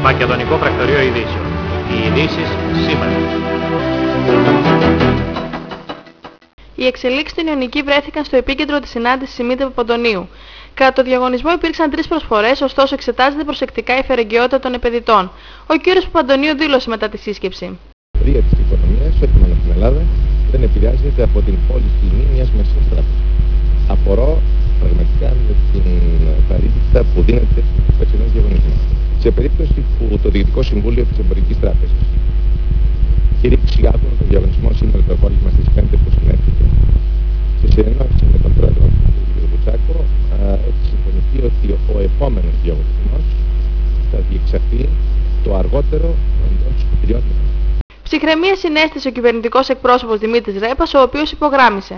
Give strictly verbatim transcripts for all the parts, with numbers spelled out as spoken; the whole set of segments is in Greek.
Μακεδονικό Πρακτορείο Ειδήσεων. Οι ειδήσεις σήμερα. Οι εξελίξεις στην Ιωνική βρέθηκαν στο επίκεντρο της συνάντησης Σιμίτη Παπαντονίου. Κατά το διαγωνισμό υπήρξαν τρεις προσφορές, ωστόσο εξετάζεται προσεκτικά η φερεγγιότητα των επενδυτών. Ο κύριος Παπαντονίου δήλωσε μετά τη σύσκεψη. Η πορεία της οικονομίας, όχι μόνο στην Ελλάδα, δεν επηρεάζεται από την πώληση μιας μεσαίας τράπεζας. Απορώ πραγματικά με την βαρύτητα που δίνεται στο περσινό διαγωνισμό. Σε περίπτωση που το Διοικητικό Συμβούλιο της Εμπορικής Τράπεζας κηρύξει άτομο τον διαγωνισμό σήμερα το απόγευμα στις πέντε που συνέφηκε, σε συνεννόηση με τον πρόεδρο του κ. Βουτσάκο, έχει συμφωνηθεί ότι ο επόμενος διαγωνισμός θα διεξαχθεί το αργότερο εντός τριών μηνών. Ψυχραιμία συνέστησε ο κυβερνητικός εκπρόσωπος Δημήτρης Ρέπας, ο οποίος υπογράμμισε.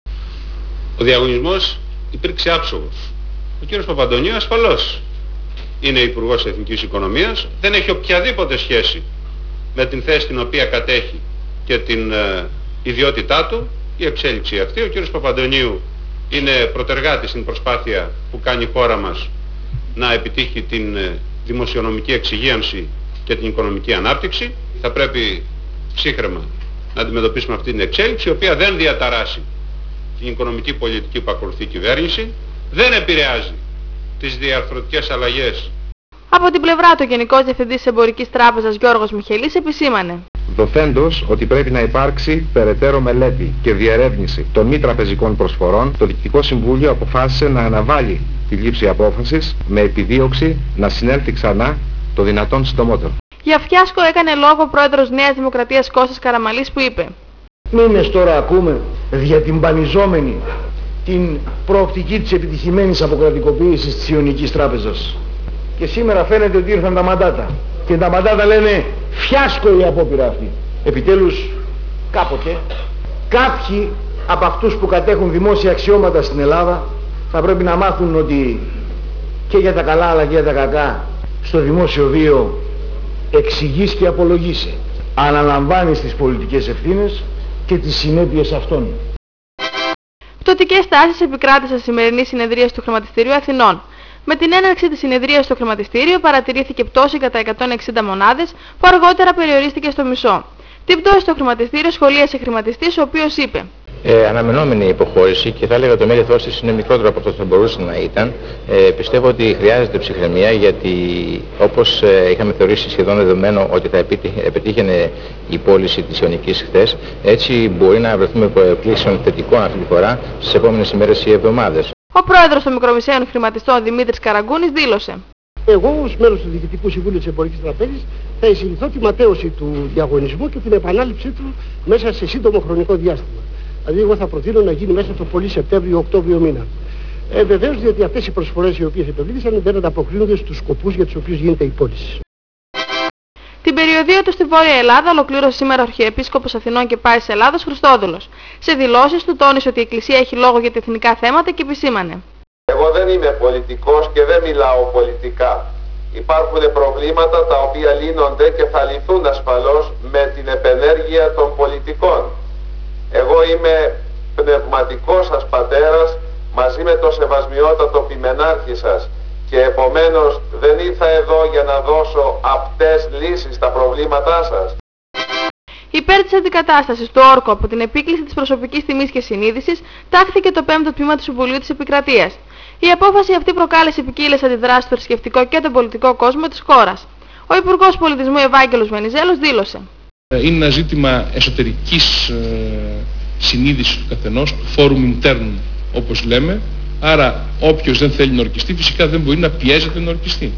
Ο διαγωνισμός υπήρξε άψογος. Ο κ. Παπαντονίου ασφαλώς είναι Υπουργός Εθνικής Οικονομίας, δεν έχει οποιαδήποτε σχέση με την θέση την οποία κατέχει και την ε, ιδιότητά του, η εξέλιξη αυτή. Ο κ. Παπαντονίου είναι προτεργάτης στην προσπάθεια που κάνει η χώρα μας να επιτύχει την ε, δημοσιονομική εξυγίανση και την οικονομική ανάπτυξη. Θα πρέπει ψύχραιμα να αντιμετωπίσουμε αυτή την εξέλιξη, η οποία δεν διαταράσει την οικονομική πολιτική που ακολουθεί η κυβέρνηση, δεν επηρεάζει τις διαρθρωτικές αλλαγές. Από την πλευρά του, ο Γενικός Διευθυντής της Εμπορικής Τράπεζας Γιώργος Μιχελής επισήμανε. Δοθέντως ότι πρέπει να υπάρξει περαιτέρω μελέτη και διερεύνηση των μη τραπεζικών προσφορών, το Διοικητικό Συμβούλιο αποφάσισε να αναβάλει τη λήψη απόφασης με επιδίωξη να συνέλθει ξανά το δυνατόν συντομότερο. Για φιάσκο έκανε λόγο ο πρόεδρος Νέας Δημοκρατίας Κώστας Καραμαλής, που είπε: Μήνες τώρα ακούμε διατυμπανιζόμενη την προοπτική της επιτυχημένης αποκρατικοποίησης της Ιωνικής Τράπεζας. Και σήμερα φαίνεται ότι ήρθαν τα μαντάτα. Και τα μαντάτα λένε φιάσκο η απόπειρα αυτή. Επιτέλους κάποτε κάποιοι από αυτούς που κατέχουν δημόσια αξιώματα στην Ελλάδα θα πρέπει να μάθουν ότι και για τα καλά αλλά και για τα κακά στο δημόσιο βίο εξηγείς και απολογείσαι. Αναλαμβάνεις τις πολιτικές ευθύνες και τις συνέπειες αυτών. Πτωτικές τάσεις επικράτησαν στη σημερινή συνεδρίαση του Χρηματιστηρίου Αθηνών. Με την έναρξη της συνεδρίας στο χρηματιστήριο παρατηρήθηκε πτώση κατά εκατόν εξήντα μονάδες, που αργότερα περιορίστηκε στο μισό. Την πτώση στο χρηματιστήριο σχολίασε χρηματιστής, ο οποίος είπε: Ε, αναμενόμενη υποχώρηση, και θα έλεγα το μέγεθός της είναι μικρότερο από αυτό που θα μπορούσε να ήταν. Ε, πιστεύω ότι χρειάζεται ψυχραιμία, γιατί όπως ε, είχαμε θεωρήσει σχεδόν δεδομένο ότι θα επιτύχαινε η πώληση της Ιωνικής χθες, έτσι μπορεί να βρεθούμε πλήσεων θετικών αυτή τη φορά στις επόμενες ημέρες ή εβδομάδες. Ο πρόεδρος των μικρομεσαίων χρηματιστών Δημήτρης Καραγκούνης δήλωσε: Εγώ ως μέλος του Διοικητικού Συμβούλου της Εμπορικής Τραπέζης θα εισηγηθώ τη ματέωση του διαγωνισμού και την επανάληψή του μέσα σε σύντομο χρονικό διάστημα. Δηλαδή εγώ θα προτείνω να γίνει μέσα στο πολύ Σεπτέμβριο-Οκτώβριο μήνα. Ε, βεβαίως, διότι αυτές οι προσφορές οι οποίες επευλήθησαν δεν ανταποκρίνονται στους σκοπούς για τους οποίους γίνεται η πώληση. Την περιοδία του στη Βόρεια Ελλάδα ολοκλήρωσε σήμερα ο Αρχιεπίσκοπος Αθηνών και Πάσης Ελλάδος Χριστόδουλος. Σε δηλώσεις του τόνισε ότι η Εκκλησία έχει λόγο για τα εθνικά θέματα και επισήμανε: Εγώ δεν είμαι πολιτικός και δεν μιλάω πολιτικά. Υπάρχουν προβλήματα τα οποία λύνονται και θα λυθούν ασφαλώς με την επενέργεια των πολιτικών. Εγώ είμαι πνευματικός σας πατέρας μαζί με το σεβασμιότατο ποιμενάρχη σας και επομένως δεν ήρθα εδώ για να δώσω απτές λύσεις στα προβλήματά σας. Υπέρ της αντικατάστασης του όρκου από την επίκληση της προσωπικής τιμής και συνείδησης τάχθηκε το πέμπτο τμήμα του Συμβουλίου της Επικρατείας. Η απόφαση αυτή προκάλεσε ποικίλες αντιδράσεις στο θρησκευτικό και τον πολιτικό κόσμο της χώρας. Ο Υπουργός Πολιτισμού Ευάγγελος Βενιζέλος δήλωσε: Είναι ένα ζήτημα εσωτερικής ε, συνείδησης του καθενός, του φόρουμ internum όπως λέμε, άρα όποιος δεν θέλει να ορκιστεί φυσικά δεν μπορεί να πιέζεται να ορκιστεί.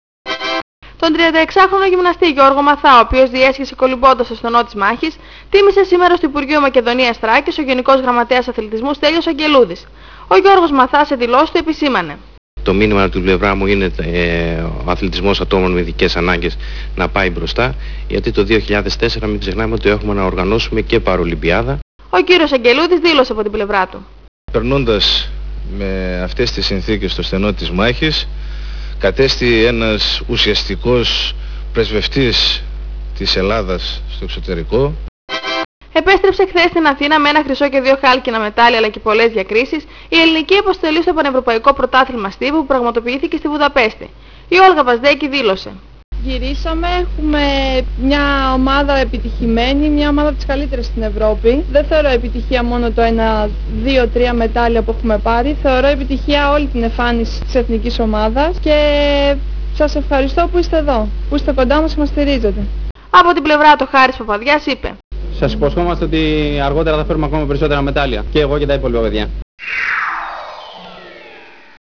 Τον τριανταεξάχρονο γυμναστή Γιώργο Μαθά, ο οποίος διέσχισε κολυμπώντας στο στενό της μάχης, τίμησε σήμερα στο Υπουργείο Μακεδονίας Θράκης ο Γενικός Γραμματέας Αθλητισμού Στέλιος Αγγελούδης. Ο Γιώργος Μαθά σε δηλώσεις του επισήμανε: Το μήνυμα από την πλευρά μου είναι ε, ο αθλητισμός ατόμων με ειδικές ανάγκες να πάει μπροστά, γιατί το δύο χιλιάδες τέσσερα μην ξεχνάμε ότι έχουμε να οργανώσουμε και παρολυμπιάδα. Ο κύριος Αγγελούδης δήλωσε από την πλευρά του: Περνώντας με αυτές τις συνθήκες στο στενό της μάχης, κατέστη ένας ουσιαστικός πρεσβευτής της Ελλάδας στο εξωτερικό. Επέστρεψε χθες στην Αθήνα με ένα χρυσό και δύο χάλκινα μετάλλια αλλά και πολλές διακρίσεις η ελληνική αποστολή στο Πανευρωπαϊκό Πρωτάθλημα Στίβου που πραγματοποιήθηκε στη Βουδαπέστη. Η Όλγα Πασδέκη δήλωσε: Γυρίσαμε, έχουμε μια ομάδα επιτυχημένη, μια ομάδα από τις καλύτερες στην Ευρώπη. Δεν θεωρώ επιτυχία μόνο το ένα, δύο, τρία μετάλλια που έχουμε πάρει. Θεωρώ επιτυχία όλη την εμφάνιση της εθνικής ομάδας και σας ευχαριστώ που είστε εδώ, που είστε κοντά μας και μας στηρίζετε. Από την πλευρά του Χάρης Παπαδιάς είπε: Σας υποσχόμαστε ότι αργότερα θα φέρουμε ακόμα περισσότερα μετάλλια. Και εγώ και τα υπόλοιπα παιδιά.